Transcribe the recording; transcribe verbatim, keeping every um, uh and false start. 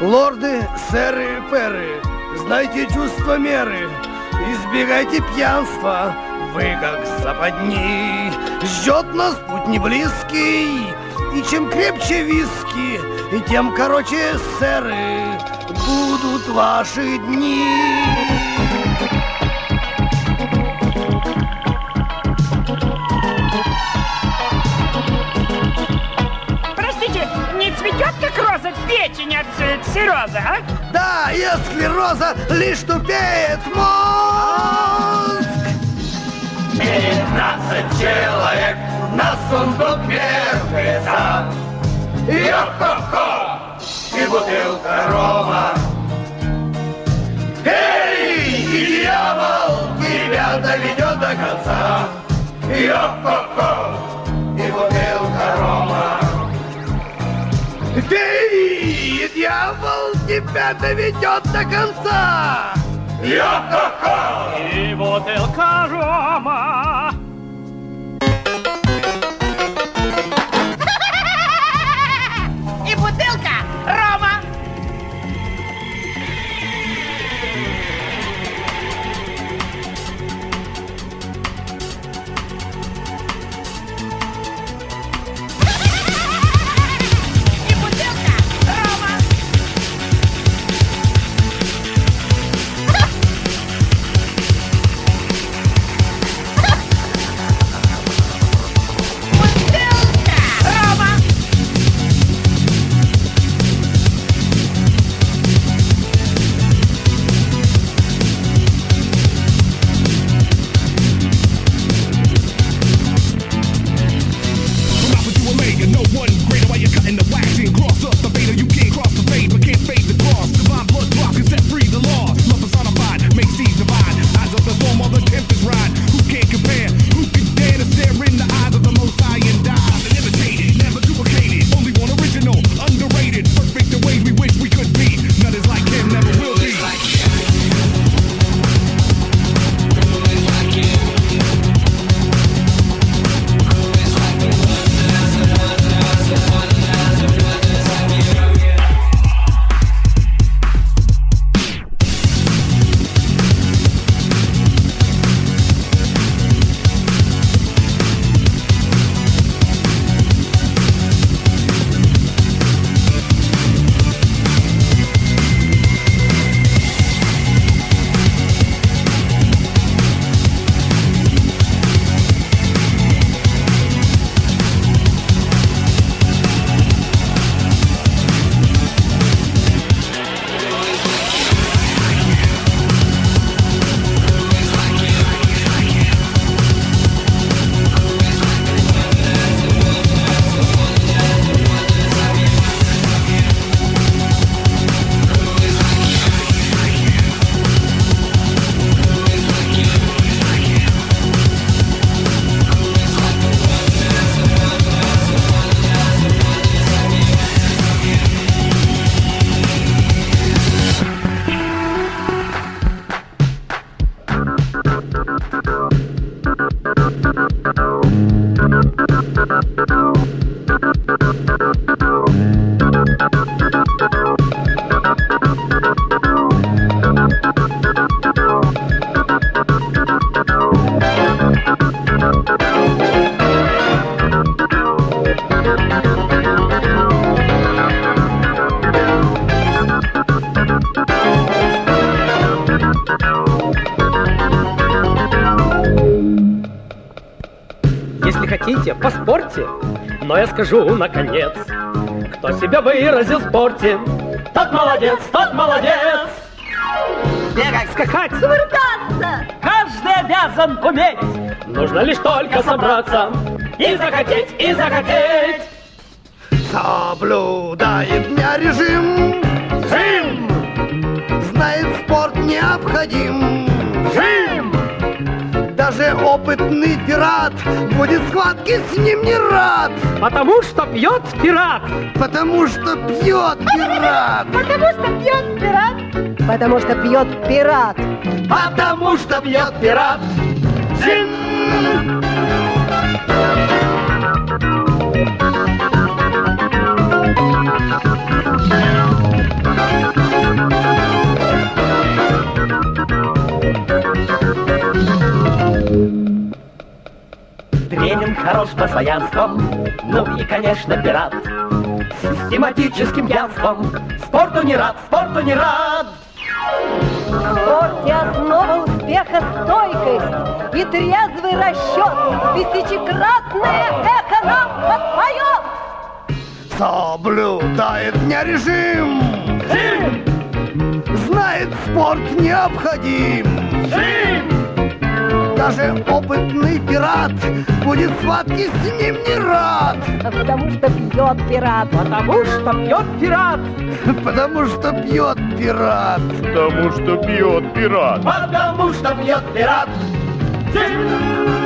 Лорды, сэры, пэры, знайте чувство меры, избегайте пьянства, вы как западни. Ждет нас путь не близкий, и чем крепче виски, и тем короче, сэры, будут ваши дни. Простите, не цветет, как роза, печень от цирроза, а? Да, если роза лишь тупеет мозг. Пятнадцать человек на сундук мертвеца. Йо-хо-хо! И бутылка рома. Эй, и дьявол тебя доведет до конца. Йо-хо-хо! И бутылка рома. Эй, дьявол тебя доведет до конца. Йо-хо-хо! И бутылка рома. И бутылка рома. И бутылка рома. Поспорьте, но я скажу наконец, кто себя выразил в спорте, тот молодец, тот молодец. Бегать, скакать, Кувыркаться. каждый обязан уметь. Нужно лишь только собраться и захотеть, и захотеть. Соблюдает дня режим. Жим! Знает, спорт необходим. Жим! Даже опытный пират будет схватки с ним не рад. Потому что пьет пират. Потому что пьет пират. Потому что пьет пират. Потому что пьет пират. Потому что пьет пират. Джин! Ленин хорош постоянством, ну и, конечно, пират. Систематическим пьянством спорту не рад, спорту не рад. В спорте основа успеха стойкость и трезвый расчет. Тысячекратное эко нам подпоет. Соблюдает дня режим. Жим! Знает, спорт необходим. Жим! Даже опытный пират будет схватки с ним не рад. Потому что пьет пират. Потому что пьет пират. Потому что пьет пират. Потому что пьет пират. Потому что пьет пират. Жим!